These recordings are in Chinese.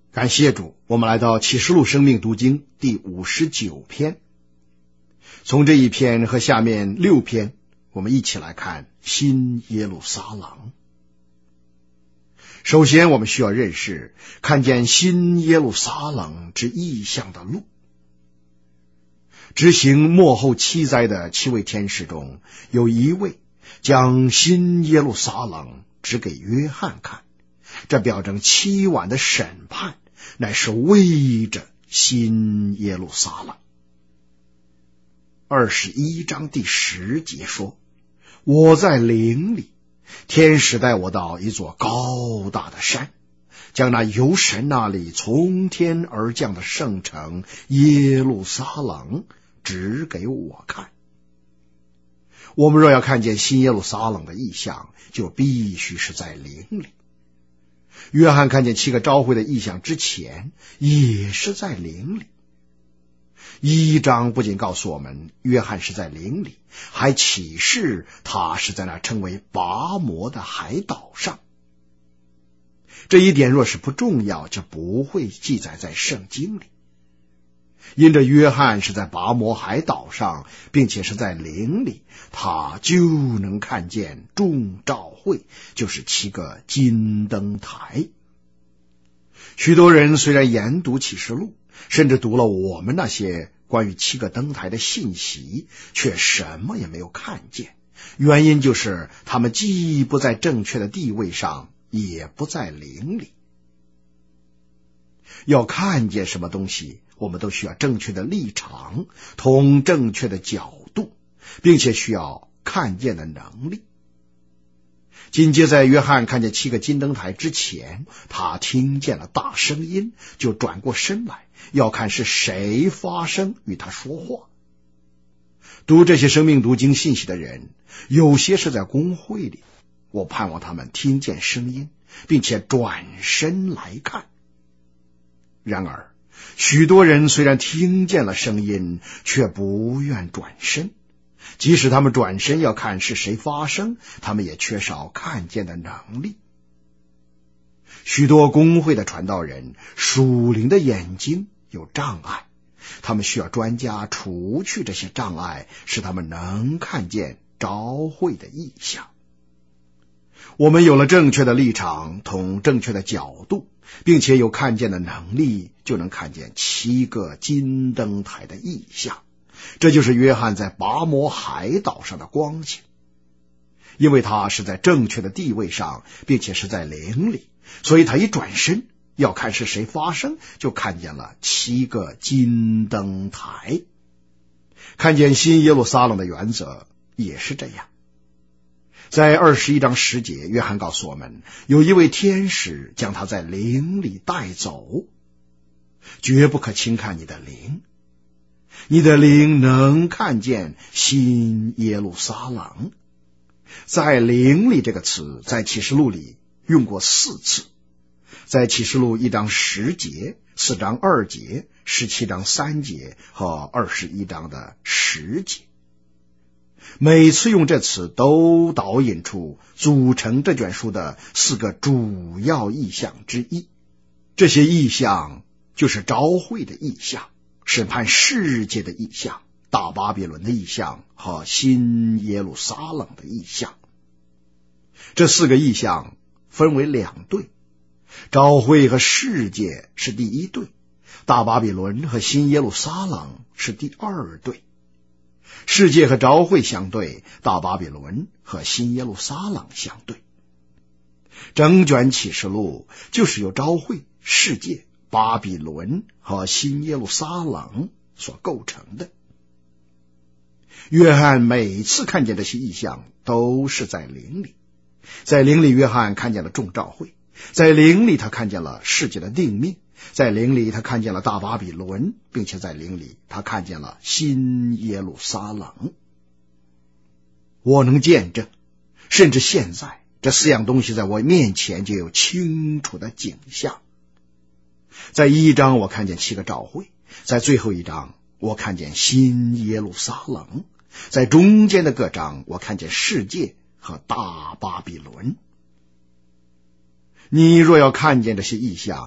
感谢主，我们来到启示录生命读经第59篇。从这一篇和下面6篇，我们一起来看新耶路撒冷。首先我们需要认识看见新耶路撒冷之异象的路。执行末后7灾的7位天使中，有一位将新耶路撒冷指给约翰看，这表征7晚的审判乃是为着新耶路撒冷。21章第10节说，我在灵里，天使带我到一座高大的山，将那由神那里从天而降的圣城耶路撒冷指给我看。我们若要看见新耶路撒冷的异象，就必须是在灵里。约翰看见7个召会的异象之前，也是在灵里。1章不仅告诉我们约翰是在灵里，还启示他是在那称为拔摩的海岛上。这一点若是不重要，就不会记载在圣经里。因着约翰是在拔摩海岛上，并且是在灵里，他就能看见众召会，就是7个金灯台。许多人虽然研读启示录，甚至读了我们那些关于7个灯台的信息，却什么也没有看见。原因就是他们既不在正确的地位上，也不在灵里。要看见什么东西，我们都需要正确的立场，同正确的角度，并且需要看见的能力。紧接在约翰看见7个金灯台之前，他听见了大声音，就转过身来，要看是谁发声与他说话。读这些生命读经信息的人，有些是在公会里，我盼望他们听见声音，并且转身来看。然而许多人虽然听见了声音，却不愿转身，即使他们转身要看是谁发声，他们也缺少看见的能力。许多公会的传道人属灵的眼睛有障碍，他们需要专家除去这些障碍，使他们能看见召会的异象。我们有了正确的立场同正确的角度，并且有看见的能力，就能看见7个金灯台的异象。这就是约翰在拔摩海岛上的光景。因为他是在正确的地位上，并且是在灵里，所以他一转身要看是谁发声，就看见了7个金灯台。看见新耶路撒冷的原则也是这样。在21章10节，约翰告诉我们，有一位天使将他在灵里带走。绝不可轻看你的灵，你的灵能看见新耶路撒冷。在灵里这个词在启示录里用过4次，在启示录1章10节、4章2节、17章3节和21章的10节。每次用这词都导引出组成这卷书的4个主要意象之一。这些意象就是召会的意象、审判世界的意象、大巴比伦的意象和新耶路撒冷的意象。这4个意象分为2队，召会和世界是第1队，大巴比伦和新耶路撒冷是第2队。世界和召会相对，大巴比伦和新耶路撒冷相对。整卷启示录就是由召会、世界、巴比伦和新耶路撒冷所构成的。约翰每次看见这些异象都是在灵里。在灵里约翰看见了众召会，在灵里他看见了世界的定命，在灵里他看见了大巴比伦，并且在灵里他看见了新耶路撒冷。我能见证，甚至现在这4样东西在我面前就有清楚的景象。在1章我看见7个召会，在最后1章我看见新耶路撒冷，在中间的各章我看见世界和大巴比伦。你若要看见这些异象，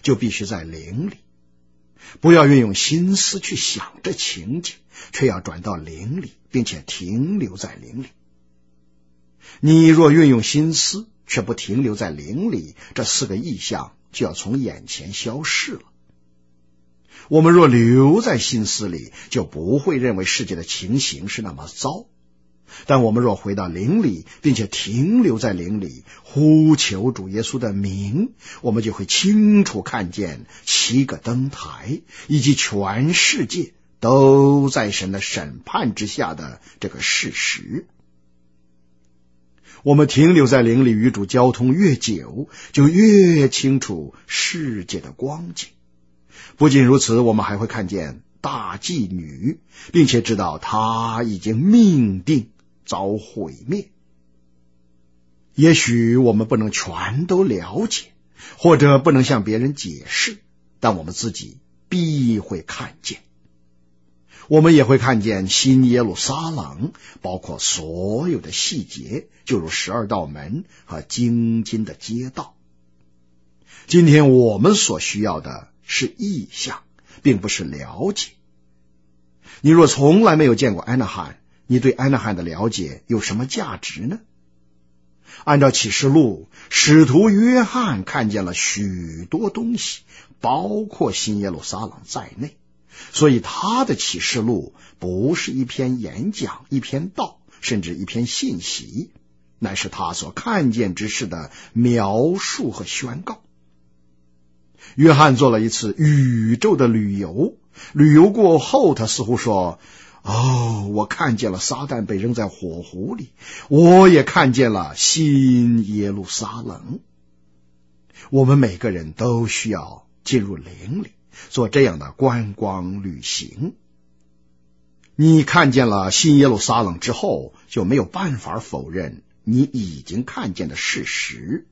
就必须在灵里。不要运用心思去想这情景，却要转到灵里，并且停留在灵里。你若运用心思，却不停留在灵里，这4个意象就要从眼前消逝了。我们若留在心思里，就不会认为世界的情形是那么糟。但我们若回到灵里，并且停留在灵里，呼求主耶稣的名，我们就会清楚看见7个灯台以及全世界都在神的审判之下的这个事实。我们停留在灵里与主交通越久，就越清楚世界的光景。不仅如此，我们还会看见大妓女，并且知道她已经命定遭毁灭。也许我们不能全都了解，或者不能向别人解释，但我们自己必会看见。我们也会看见新耶路撒冷，包括所有的细节，就如12道门和精金的街道。今天我们所需要的是意象，并不是了解。你若从来没有见过安纳罕，你对安纳罕的了解有什么价值呢？按照启示录，使徒约翰看见了许多东西，包括新耶路撒冷在内，所以他的启示录不是一篇演讲、一篇道，甚至一篇信息，乃是他所看见之事的描述和宣告。约翰做了一次宇宙的旅游过后，他似乎说，我看见了撒旦被扔在火湖里，我也看见了新耶路撒冷。我们每个人都需要进入灵里，做这样的观光旅行。你看见了新耶路撒冷之后，就没有办法否认你已经看见的事实。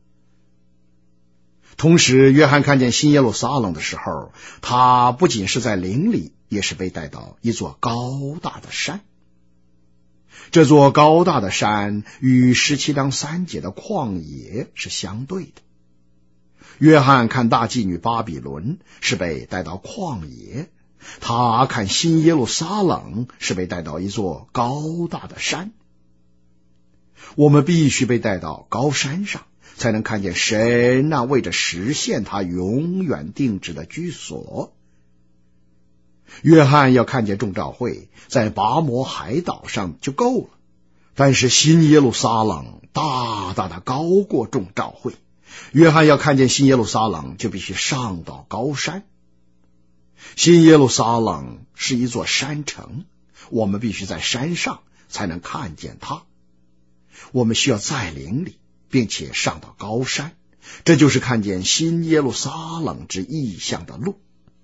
同时，约翰看见新耶路撒冷的时候，他不仅是在灵里，也是被带到一座高大的山。这座高大的山与17章3节的旷野是相对的。约翰看大妓女巴比伦是被带到旷野，他看新耶路撒冷是被带到一座高大的山。我们必须被带到高山上，才能看见神那为着实现他永远定制的居所。约翰要看见众召会在拔摩海岛上就够了，但是新耶路撒冷大大的高过众召会，约翰要看见新耶路撒冷就必须上到高山。新耶路撒冷是一座山城，我们必须在山上才能看见它。我们需要在灵里，并且上到高山，这就是看见新耶路撒冷之意象的路。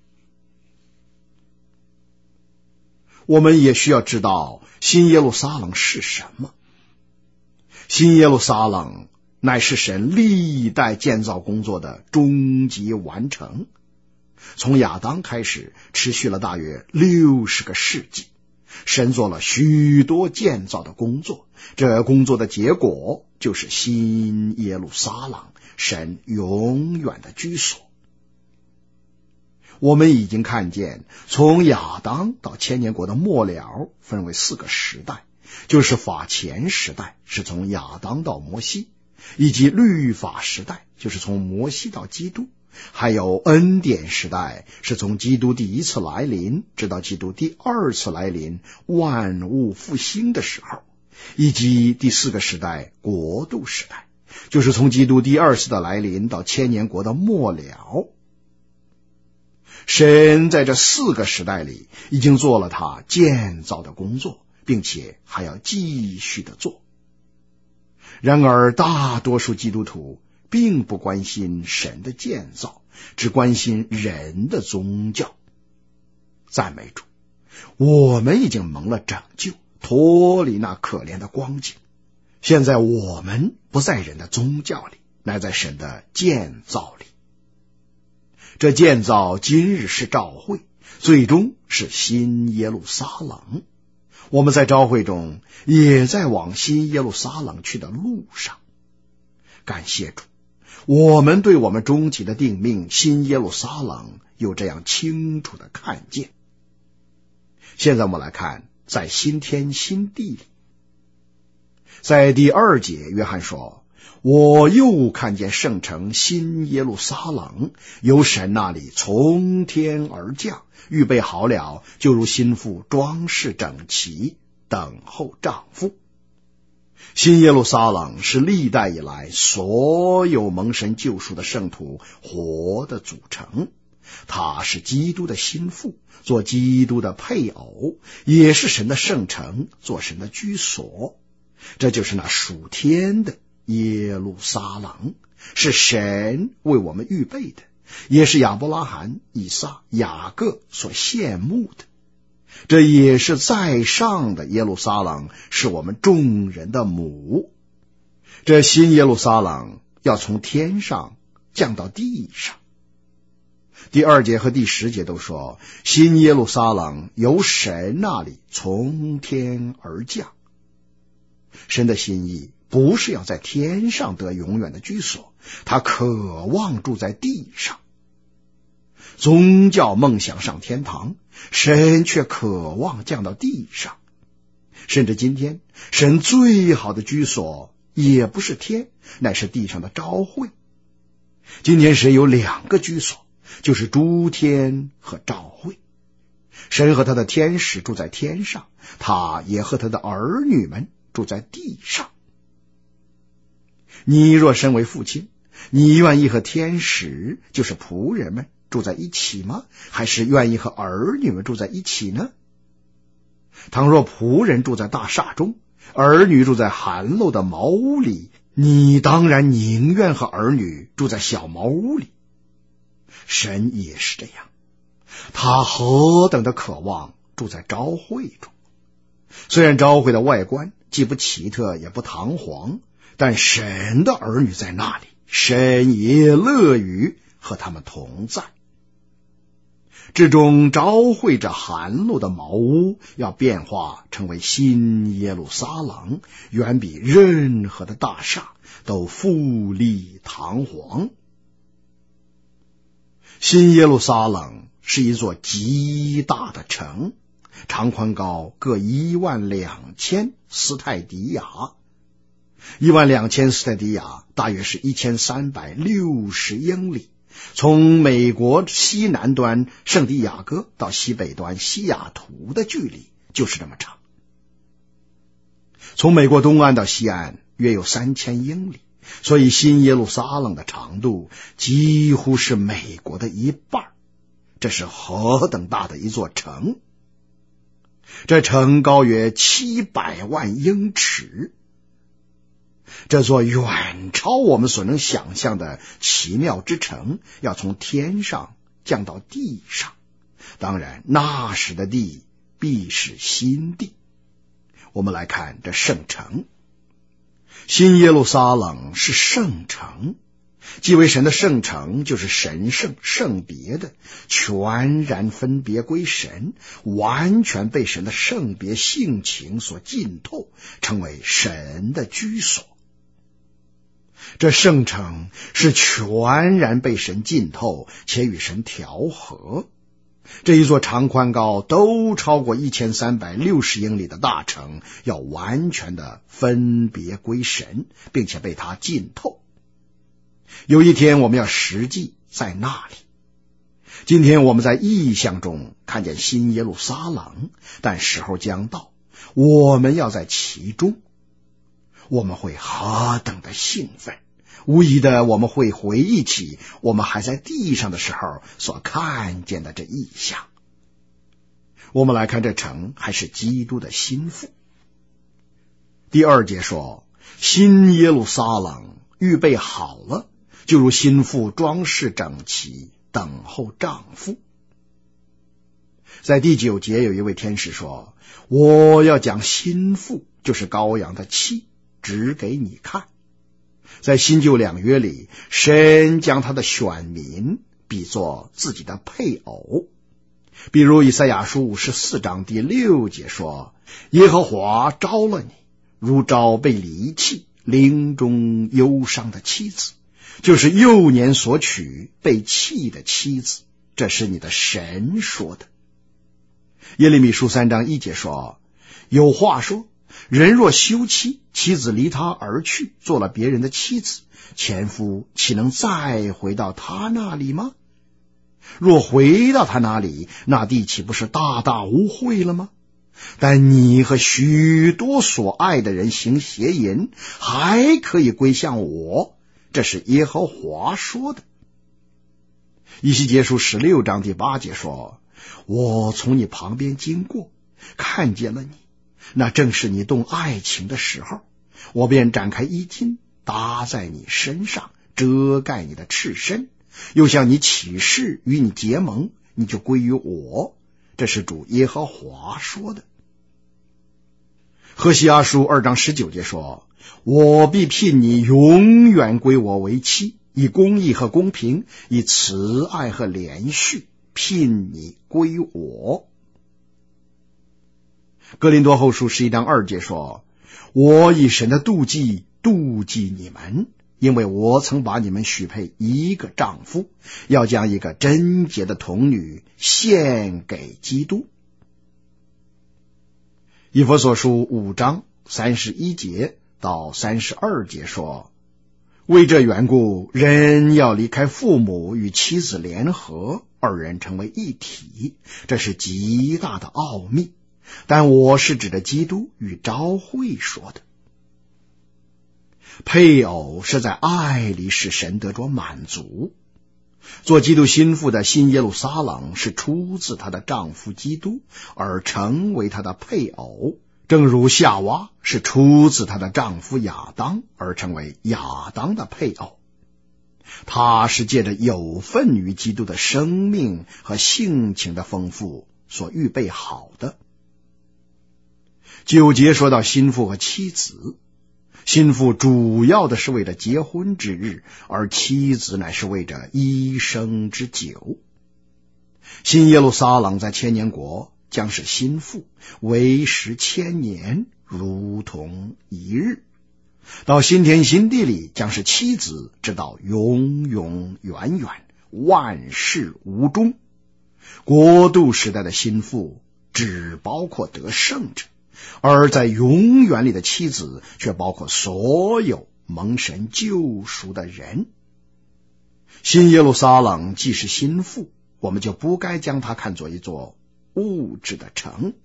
我们也需要知道新耶路撒冷是什么。新耶路撒冷乃是神历代建造工作的终极完成，从亚当开始，持续了大约60个世纪。神做了许多建造的工作，这工作的结果就是新耶路撒冷，神永远的居所。我们已经看见，从亚当到千年国的末了分为4个时代，就是法前时代，是从亚当到摩西，以及律法时代，就是从摩西到基督，还有恩典时代，是从基督第1次来临直到基督第2次来临，万物复兴的时候，以及第4个时代，国度时代，就是从基督第2次的来临到千年国的末了。神在这4个时代里已经做了他建造的工作，并且还要继续的做。然而大多数基督徒并不关心神的建造，只关心人的宗教。赞美主，我们已经蒙了拯救，脱离那可怜的光景。现在我们不在人的宗教里，乃在神的建造里。这建造今日是召会，最终是新耶路撒冷。我们在召会中也在往新耶路撒冷去的路上。感谢主， 我们对我们终极的定命新耶路撒冷有这样清楚的看见。现在我们来看在新天新地里，在第2节约翰说，我又看见圣城新耶路撒冷由神那里从天而降，预备好了，就如新妇装饰整齐，等候丈夫。新耶路撒冷是历代以来所有蒙神救赎的圣徒活的组成，它是基督的新妇，做基督的配偶，也是神的圣城，做神的居所。这就是那属天的耶路撒冷，是神为我们预备的，也是亚伯拉罕、以撒、雅各所羡慕的。这也是在上的耶路撒冷，是我们众人的母。这新耶路撒冷要从天上降到地上。第2节和第10节都说，新耶路撒冷由神那里从天而降。神的心意不是要在天上得永远的居所，他渴望住在地上。宗教梦想上天堂，神却渴望降到地上。甚至今天，神最好的居所也不是天，乃是地上的召会。今天神有2个居所，就是诸天和召会。神和他的天使住在天上，他也和他的儿女们住在地上。你若身为父亲，你愿意和天使，就是仆人们，住在一起吗？还是愿意和儿女们住在一起呢？倘若仆人住在大厦中，儿女住在寒陋的茅屋里，你当然宁愿和儿女住在小茅屋里。神也是这样，他何等的渴望住在召会中。虽然召会的外观既不奇特也不堂皇，但神的儿女在那里，神也乐于和他们同在。至终召会着寒露的茅屋要变化成为新耶路撒冷，远比任何的大厦都富丽堂皇。新耶路撒冷是一座极大的城，长宽高各12000斯泰迪亚，12000斯泰迪亚大约是1360英里。从美国西南端圣地亚哥到西北端西雅图的距离就是这么长。从美国东岸到西岸约有3000英里，所以新耶路撒冷的长度几乎是美国的一半。这是何等大的一座城！这城高约700万英尺，这座远超我们所能想象的奇妙之城要从天上降到地上，当然那时的地必是新地。我们来看这圣城，新耶路撒冷是圣城，既为神的圣城，就是神圣圣别的，全然分别归神，完全被神的圣别性情所浸透，成为神的居所。这圣城是全然被神浸透，且与神调和。这一座长宽高都超过1360英里的大城，要完全的分别归神，并且被他浸透。有一天我们要实际在那里。今天我们在异象中看见新耶路撒冷，但时候将到，我们要在其中。我们会何等的兴奋！无疑的，我们会回忆起我们还在地上的时候所看见的这异象。我们来看这城还是基督的心腹。第2节说，新耶路撒冷预备好了，就如新妇装饰整齐，等候丈夫。在第9节有一位天使说，我要将新妇，就是羔羊的妻，指给你看。在新旧2约里，神将他的选民比作自己的配偶。比如以赛亚书54章第6节说，耶和华招了你，如招被离弃、灵中忧伤的妻子， 就是幼年所娶被弃的妻子，这是你的神说的。耶利米书3章1节说，有话说，人若休妻，妻子离他而去，做了别人的妻子，前夫岂能再回到他那里吗？若回到他那里，那地岂不是大大污秽了吗？但你和许多所爱的人行邪淫，还可以归向我，这是耶和华说的。以西结书16章第8节说，我从你旁边经过，看见了你，那正是你动爱情的时候，我便展开衣襟搭在你身上，遮盖你的赤身，又向你起誓，与你结盟，你就归于我，这是主耶和华说的。何西阿书2章19节说，我必聘你永远归我为妻，以公义和公平，以慈爱和连续，聘你归我。哥林多后书11章2节说，我以神的妒忌妒忌你们，因为我曾把你们许配一个丈夫，要将一个贞洁的童女献给基督。以弗所书5章31节到32节说，为这缘故，人要离开父母，与妻子联合，二人成为一体，这是极大的奥秘。但我是指着基督与召会说的。配偶是在爱里使神得着满足。做基督心腹的新耶路撒冷是出自她的丈夫基督，而成为她的配偶，正如夏娃是出自她的丈夫亚当，而成为亚当的配偶。她是借着有份于基督的生命和性情的丰富所预备好的。9节说到心腹和妻子，心腹主要的是为了结婚之日，而妻子乃是为着一生之久。新耶路撒冷在千年国将是心腹，为时1000年，如同一日。到新天新地里将是妻子，直到永永远远，万事无终。国度时代的心腹只包括得胜者，而在永远里的妻子却包括所有蒙神救赎的人。新耶路撒冷既是心腹，我们就不该将它看作一座物质的城。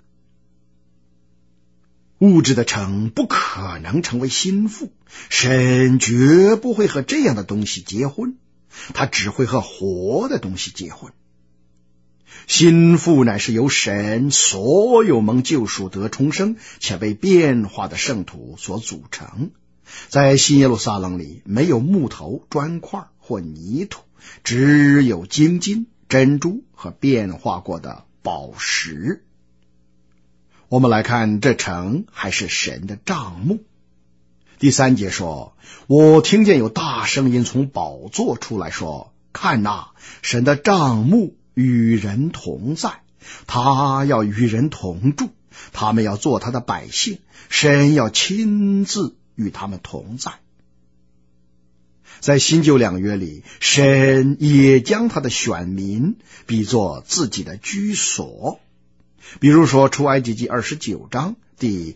物质的城不可能成为心腹，神绝不会和这样的东西结婚，他只会和活的东西结婚。心腹乃是由神所有蒙救赎得重生且被变化的圣徒所组成。在新耶路撒冷里没有木头、砖块或泥土，只有精金、珍珠和变化过的宝石。我们来看，这城还是神的帐幕。第3节说，我听见有大声音从宝座出来说，看哪，神的帐幕与人同在，他要与人同住，他们要做他的百姓，神要亲自与他们同在。在新旧两约里，神也将他的选民比作自己的居所。比如说出埃及记29章第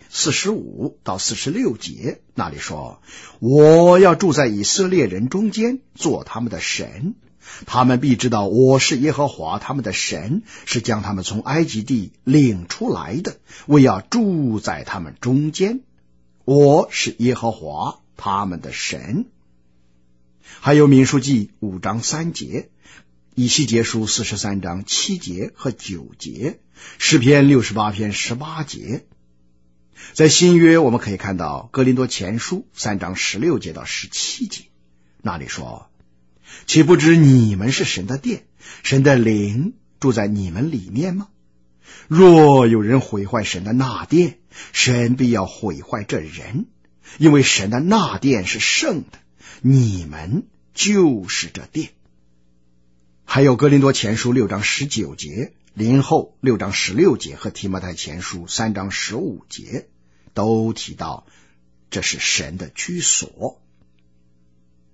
45到46节，那里说，我要住在以色列人中间，做他们的神，他们必知道我是耶和华他们的神，是将他们从埃及地领出来的，我要住在他们中间，我是耶和华他们的神。还有民数记5章3节，以西结书43章7节和9节，诗篇68篇18节。在新约我们可以看到哥林多前书3章16节到17节，那里说，岂不知你们是神的殿，神的灵住在你们里面吗？若有人毁坏神的那殿，神必要毁坏这人，因为神的那殿是圣的，你们就是这殿。还有哥林多前书6章19节，林后6章16节和提摩太前书3章15节都提到这是神的居所。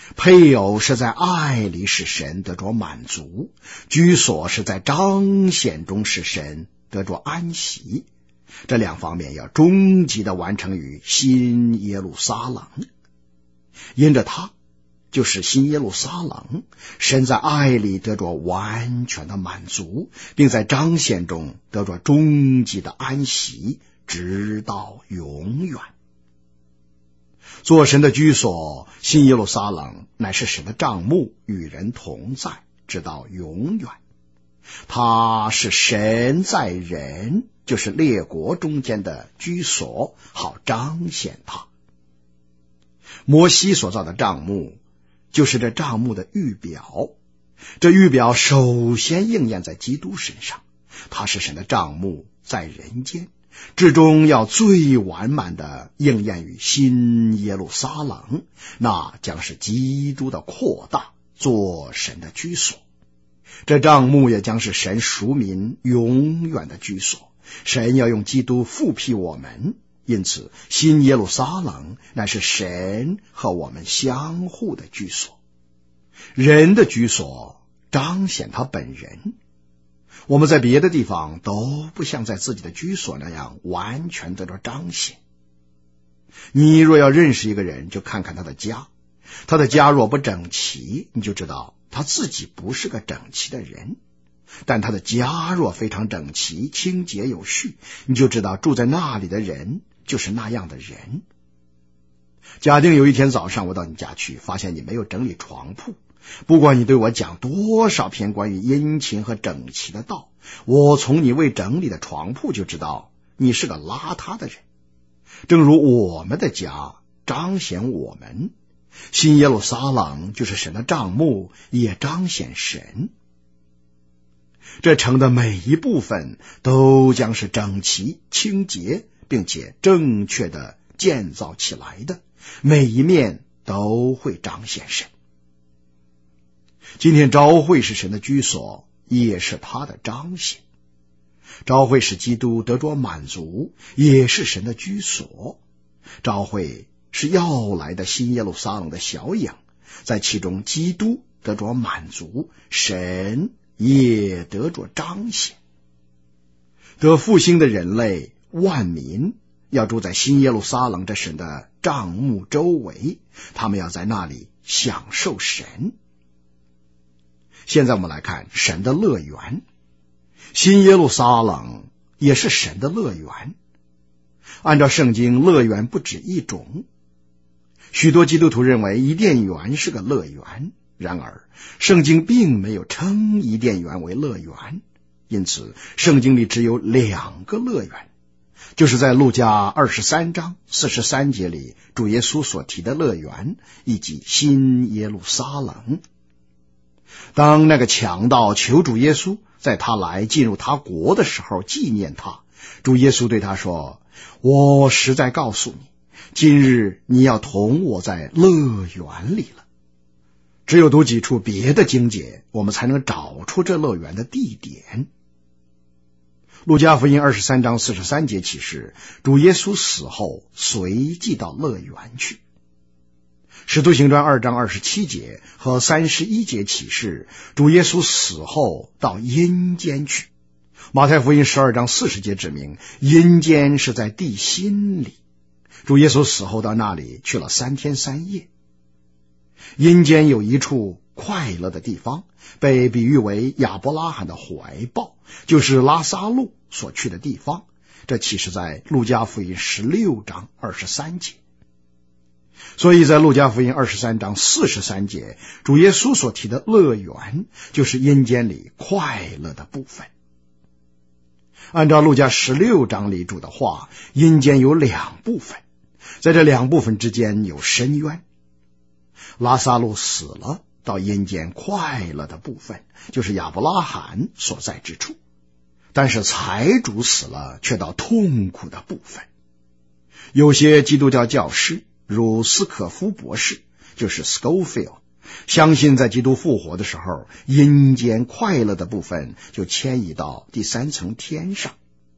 配偶是在爱里使神得着满足，居所是在彰显中使神得着安息。这两方面要终极的完成于新耶路撒冷。因着它，就是新耶路撒冷，神在爱里得着完全的满足，并在彰显中得着终极的安息，直到永远。做神的居所，新耶路撒冷乃是神的帐幕，与人同在，直到永远。它是神在人，就是列国中间的居所，好彰显它。摩西所造的帐幕，就是这帐幕的预表。这预表首先应验在基督身上，他是神的帐幕在人间，至终要最完满的应验于新耶路撒冷，那将是基督的扩大，做神的居所。这帐幕也将是神属民永远的居所，神要用基督复辟我们，因此新耶路撒冷乃是神和我们相互的居所。人的居所彰显他本人，我们在别的地方都不像在自己的居所那样完全得到彰显。你若要认识一个人，就看看他的家，他的家若不整齐，你就知道他自己不是个整齐的人。但他的家若非常整齐，清洁有序，你就知道住在那里的人就是那样的人。假定有一天早上我到你家去，发现你没有整理床铺，不管你对我讲多少篇关于殷勤和整齐的道，我从你未整理的床铺就知道你是个邋遢的人。正如我们的家彰显我们，新耶路撒冷就是神的帐幕，也彰显神。这城的每一部分都将是整齐、清洁，并且正确的建造起来的，每一面都会彰显神。今天召会是神的居所，也是他的彰显。召会使基督得着满足，也是神的居所。召会是要来的新耶路撒冷的小影，在其中基督得着满足，神也得着彰显。得复兴的人类万民要住在新耶路撒冷这神的帐幕周围，他们要在那里享受神。现在我们来看神的乐园，新耶路撒冷也是神的乐园。按照圣经，乐园不止一种。许多基督徒认为伊甸园是个乐园，然而圣经并没有称伊甸园为乐园，因此圣经里只有2个乐园，就是在路加23章43节里主耶稣所提的乐园，以及新耶路撒冷。当那个强盗求主耶稣在他来进入他国的时候纪念他，主耶稣对他说，我实在告诉你，今日你要同我在乐园里了。只有读几处别的经节，我们才能找出这乐园的地点。路加福音23章43节启示，主耶稣死后随即到乐园去。使徒行传2章27节和31节启示，主耶稣死后到阴间去。马太福音12章40节指明，阴间是在地心里。主耶稣死后到那里去了3天3夜。阴间有一处快乐的地方，被比喻为亚伯拉罕的怀抱，就是拉撒路所去的地方。这启示在路加福音16章23节。所以在路加福音23章43节，主耶稣所提的乐园就是阴间里快乐的部分。按照路加16章里主的话，阴间有2部分，在这2部分之间有深渊。拉撒路死了，到阴间快乐的部分，就是亚伯拉罕所在之处，但是财主死了，却到痛苦的部分。有些基督教教师如斯可夫博士，就是 Scofield， 相信在基督复活的时候，阴间快乐的部分就迁移到第3层天上。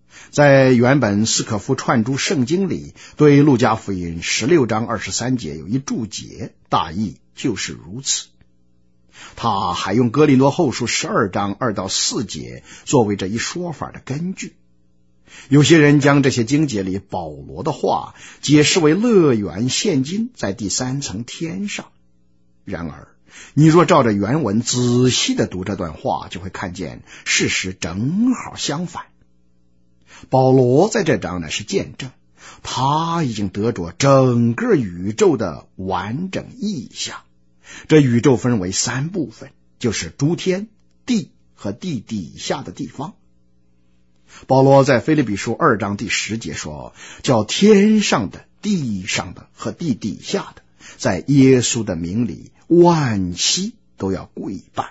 在原本斯可夫串注圣经里，对路加福音16章23节有一注解，大意就是如此。他还用哥林多后书12章2到4节作为这一说法的根据。有些人将这些经节里保罗的话解释为乐园现今在第3层天上。然而你若照着原文仔细地读这段话，就会看见事实正好相反。保罗在这章呢是见证，他已经得着整个宇宙的完整意象。这宇宙分为3部分，就是诸天、地和地底下的地方。保罗在腓立比书2章第10节说，叫天上的、地上的和地底下的，在耶稣的名里万膝都要跪拜。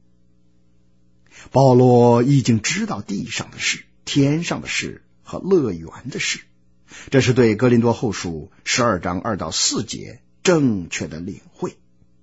保罗已经知道地上的事、天上的事和乐园的事，这是对哥林多后书12章2到4节正确的领会。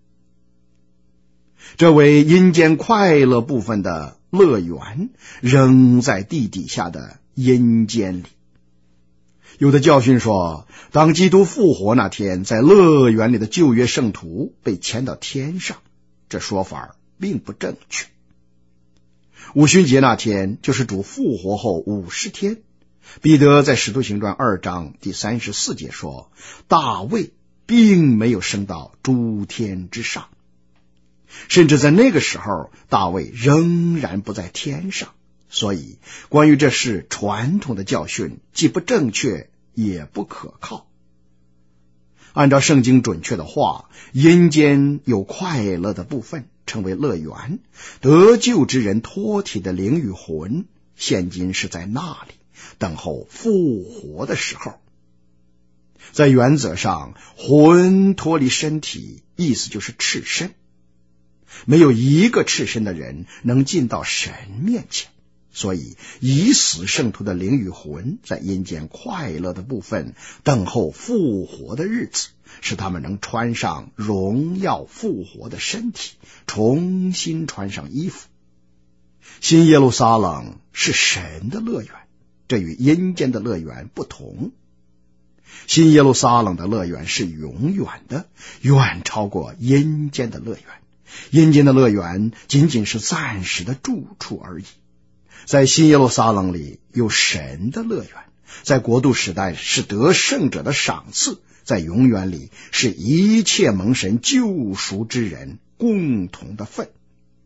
这为阴间快乐部分的乐园仍在地底下的阴间里。有的教训说，当基督复活那天，在乐园里的旧约圣徒被迁到天上，这说法并不正确。五旬节那天就是主复活后50天。彼得在使徒行传2章第34节说，大卫并没有升到诸天之上，甚至在那个时候大卫仍然不在天上。所以关于这事传统的教训既不正确也不可靠。按照圣经准确的话，阴间有快乐的部分称为乐园，得救之人脱体的灵与魂现今是在那里等候复活的时候。在原则上，魂脱离身体意思就是赤身，没有一个赤身的人能进到神面前。所以已死圣徒的灵与魂在阴间快乐的部分等候复活的日子，使他们能穿上荣耀复活的身体，重新穿上衣服。新耶路撒冷是神的乐园，这与阴间的乐园不同。新耶路撒冷的乐园是永远的，远超过阴间的乐园。阴间的乐园仅仅是暂时的住处而已。在新耶路撒冷里有神的乐园，在国度时代是得胜者的赏赐，在永远里是一切蒙神救赎之人共同的份。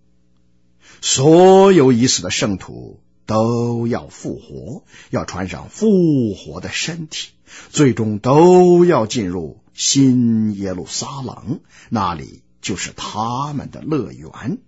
所有已死的圣徒都要复活，要穿上复活的身体，最终都要进入新耶路撒冷，那里就是他们的乐园。